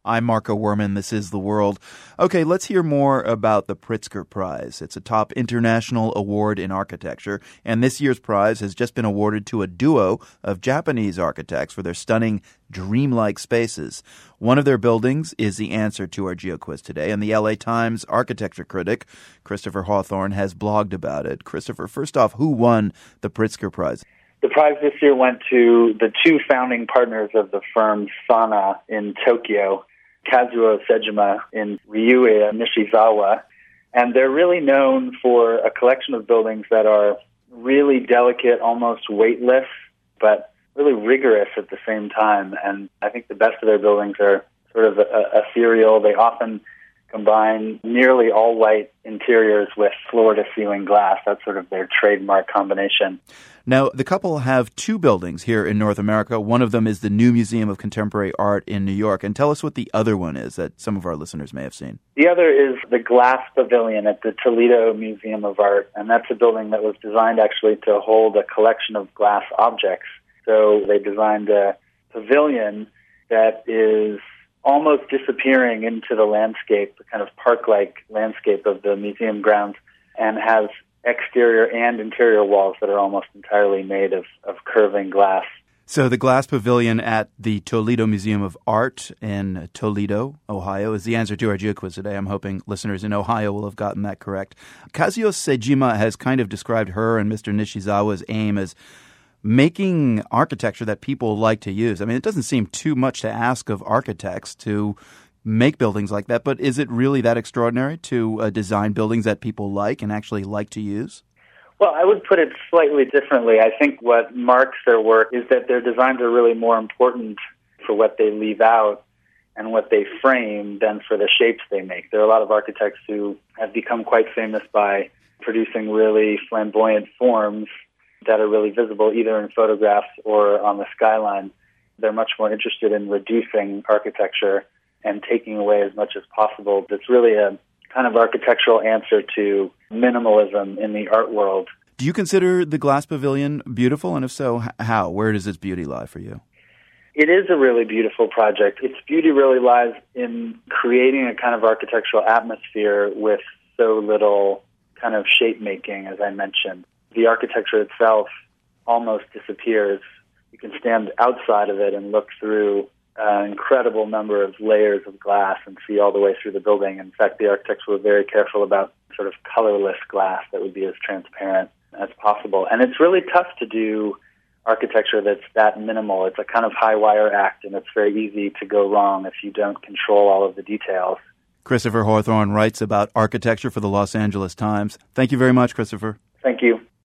I'm Marco Werman. This is The World. Okay, let's hear more about the Pritzker Prize. It's a top international award in architecture, and this year's prize has just been awarded to a duo of Japanese architects for their stunning, dreamlike spaces. One of their buildings is the answer to our GeoQuiz today, and the LA Times architecture critic, Christopher Hawthorne, has blogged about it. Christopher, first off, who won the Pritzker Prize? The prize this year went to the two founding partners of the firm Sana in Tokyo, Kazuo Sejima in Ryuya, Nishizawa. And they're really known for a collection of buildings that are really delicate, almost weightless, but really rigorous at the same time. And I think the best of their buildings are sort of ethereal. They often combine nearly all-white interiors with floor-to-ceiling glass. That's sort of their trademark combination. Now, the couple have two buildings here in North America. One of them is the New Museum of Contemporary Art in New York. And tell us what the other one is that some of our listeners may have seen. The other is the Glass Pavilion at the Toledo Museum of Art. And that's a building that was designed actually to hold a collection of glass objects. So they designed a pavilion that is almost disappearing into the landscape, the kind of park-like landscape of the museum grounds, and has exterior and interior walls that are almost entirely made of curving glass. So the Glass Pavilion at the Toledo Museum of Art in Toledo, Ohio, is the answer to our GeoQuiz today. I'm hoping listeners in Ohio will have gotten that correct. Kazuo Sejima has kind of described her and Mr. Nishizawa's aim as making architecture that people like to use. I mean, it doesn't seem too much to ask of architects to make buildings like that, but is it really that extraordinary to design buildings that people like and actually like to use? Well, I would put it slightly differently. I think what marks their work is that their designs are really more important for what they leave out and what they frame than for the shapes they make. There are a lot of architects who have become quite famous by producing really flamboyant forms that are really visible either in photographs or on the skyline. They're much more interested in reducing architecture and taking away as much as possible. It's really a kind of architectural answer to minimalism in the art world. Do you consider the Glass Pavilion beautiful? And if so, how? Where does its beauty lie for you? It is a really beautiful project. Its beauty really lies in creating a kind of architectural atmosphere with so little kind of shape making, as I mentioned. The architecture itself almost disappears. You can stand outside of it and look through an incredible number of layers of glass and see all the way through the building. In fact, the architects were very careful about sort of colorless glass that would be as transparent as possible. And it's really tough to do architecture that's that minimal. It's a kind of high-wire act, and it's very easy to go wrong if you don't control all of the details. Christopher Hawthorne writes about architecture for the Los Angeles Times. Thank you very much, Christopher. Thank you.